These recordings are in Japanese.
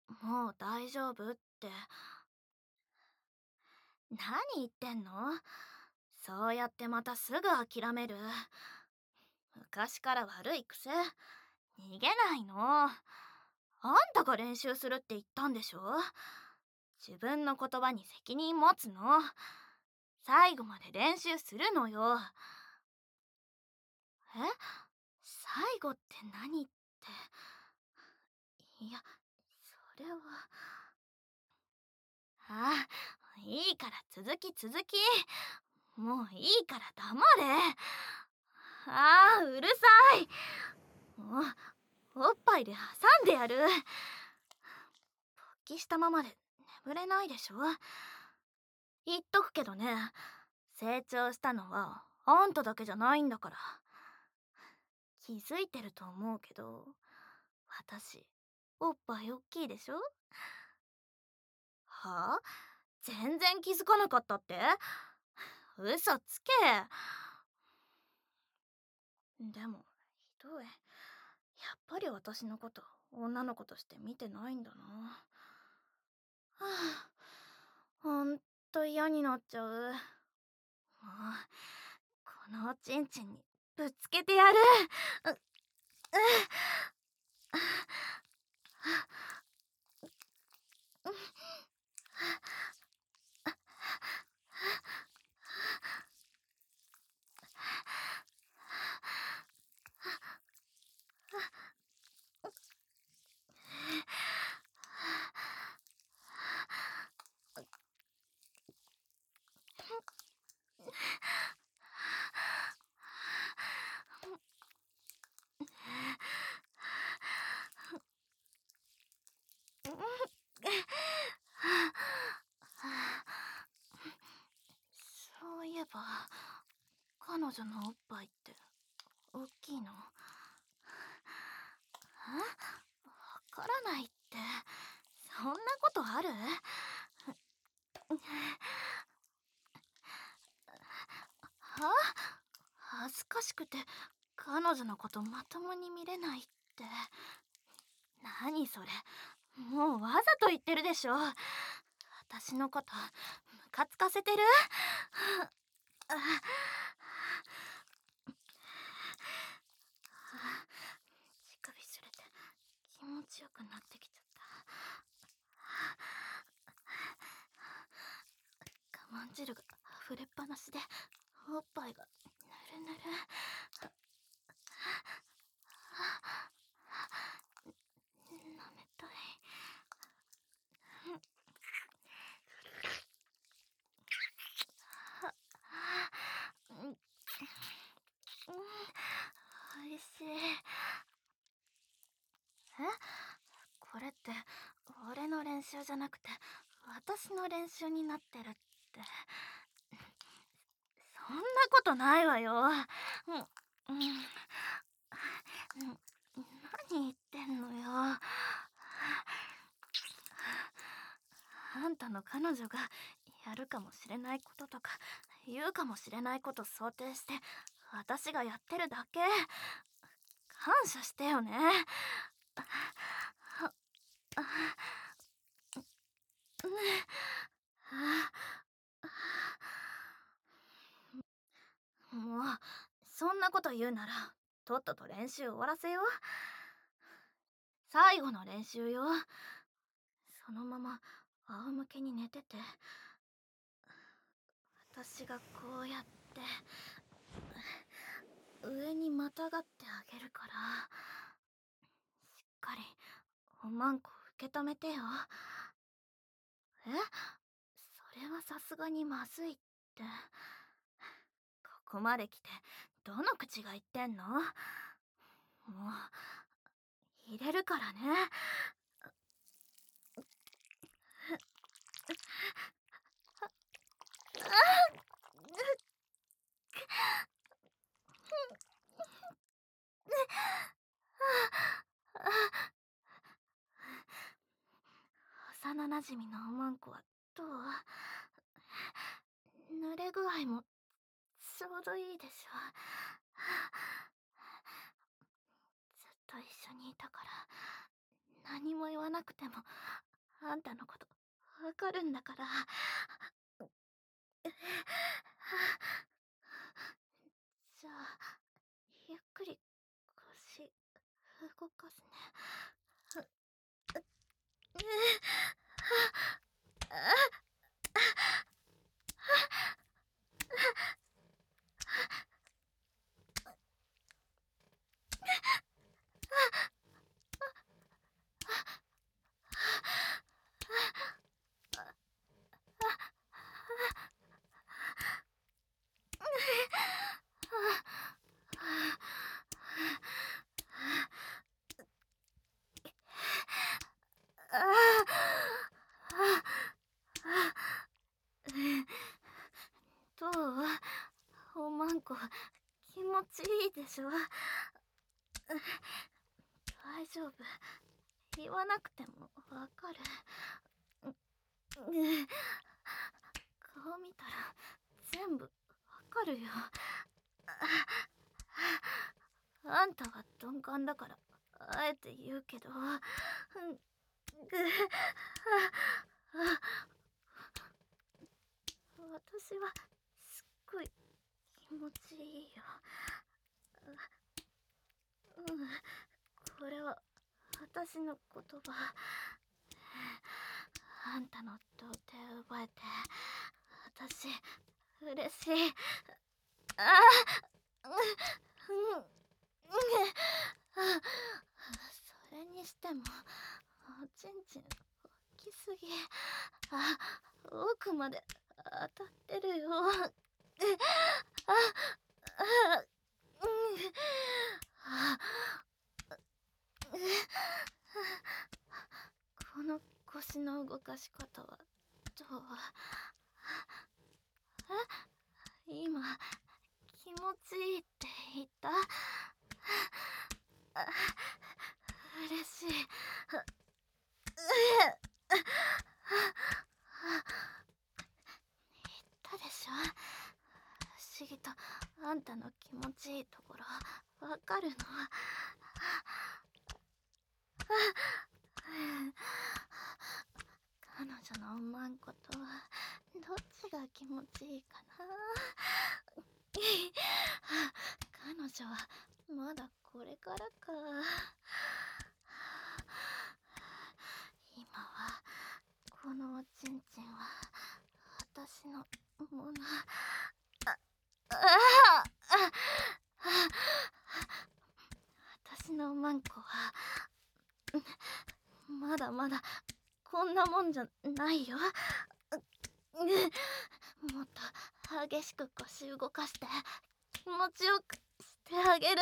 もう大丈夫って。何言ってんの？そうやってまたすぐ諦める。昔から悪い癖。逃げないの。あんたが練習するって言ったんでしょ？自分の言葉に責任持つの。最後まで練習するのよ。え？最後って何って。いや、それは。ああ、いいから続き。もういいから黙れ。ああ、うるさい。もう、おっぱいで挟んでやる。勃起したままで眠れないでしょ。言っとくけどね、成長したのはあんただけじゃないんだから。気づいてると思うけど、私、おっぱいおっきいでしょ？はあ？全然気づかなかったって？嘘つけ。でも、ひどい。やっぱり私のこと女の子として見てないんだな。はあ、ほんと嫌になっちゃう。もう、このおちんちんにぶつけてやる。う、う、そういえば、彼女のおっぱいって大きいの？わからないって。そんなことある？は？恥ずかしくて彼女のことまともに見れないって。何それ？もうわざと言ってるでしょ。私のことムカつかせてる？あ、乳首すれて気持ちよくなってきちゃった。我慢汁が溢れっぱなしでおっぱいがぬるぬる。舐めたい。うん、おいしい。え？これって俺の練習じゃなくて私の練習になってるって。そんなことないわよ。うん、うん、何言ってんのよ。あんたの彼女がやるかもしれないこととか言うかもしれないこと想定して私がやってるだけ。感謝してよね。もうそんなこと言うならとっとと練習終わらせよう。最後の練習よ。そのまま仰向けに寝てて、私がこうやって上にまたがってあげるから、しっかりおまんこ受け止めてよ。え？それはさすがにまずいって。ここまで来てどの口が言ってんの？もう入れるからね。幼なじみのおまんこはどう？濡れ具合もちょうどいいでしょ。ずっと一緒にいたから何も言わなくてもあんたのことわかるんだから。じゃあゆっくり腰動かすね。どう？おまんこ気持ちいいでしょ？大丈夫、言わなくてもわかる。顔見たら全部わかるよ。あんたは鈍感だからあえて言うけど、私はすっごい気持ちいいよ。これは私の言葉。あんたの童貞奪えて私嬉しい。それにしてもおちんちん大きすぎ。奥まで当たってるよ。この腰の動かし方はどう？今気持ちいいって言った？嬉しい。言ったでしょ、不思議とあんたの気持ちいいところわかるの。彼女のおまんことどっちが気持ちいいかな。彼女はまだこれからか。今はこのおちんちんは私のもの。私のマンコはまだまだこんなもんじゃないよ。もっと激しく腰動かして気持ちよくしてあげる。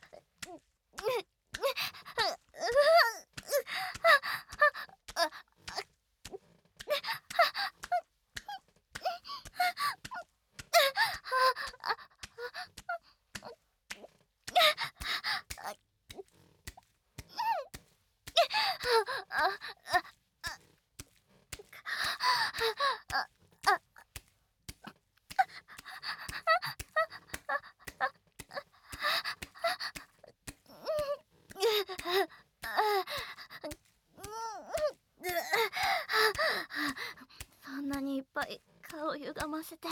そんなにいっぱい顔歪ませて。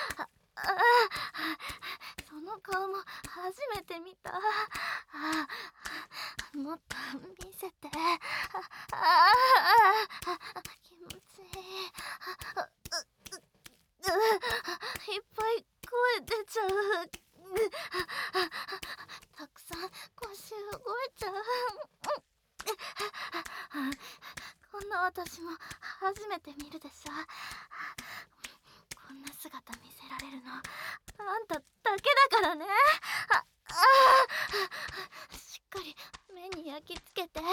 その顔も初めて見た。もっと見せて。気持ちいい。いっぱい声出ちゃう。たくさん腰動いちゃう。こんな私も初めて見るでしょ。こんな姿見せられるのあんただけだからね。しっかり目に焼き付けて。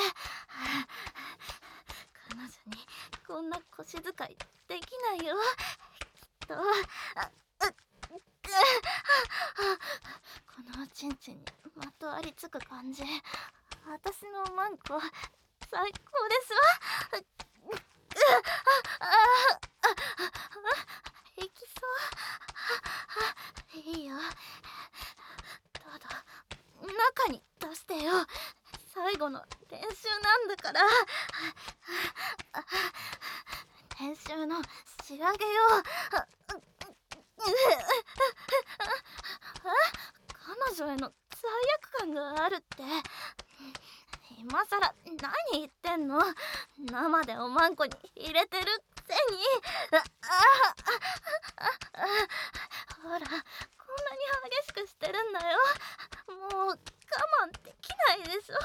彼女にこんな腰使いできないよきっと。このおちんちんにまとわりつく感じ、私のマンコ最高ですわ。いきそう。いいよ、ただ中に出してよ。最後の練習なんだから。練習の仕上げよ。彼女への罪悪感があるって。今さら何言ってんの。生でおまんこに入れてるくせに。ほら、こんなに激しくしてるんだよ。もう我慢できないでしょ。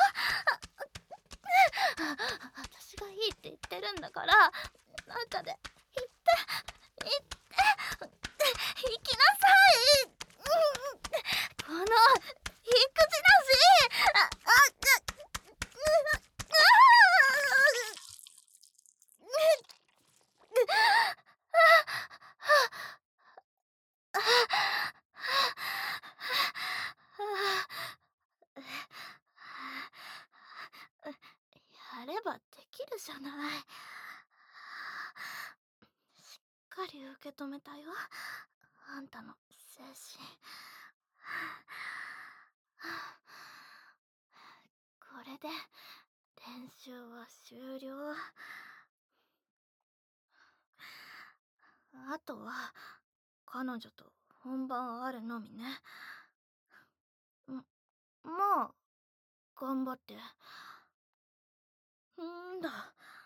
私がいいって言ってるんだから、中で言って、言って、行きなさい。この育児だし。やればできるじゃない。しっかり受け止めたよ、あんたの精神。これで練習は終了。あとは彼女と本番あるのみね。まあ頑張って。んだ、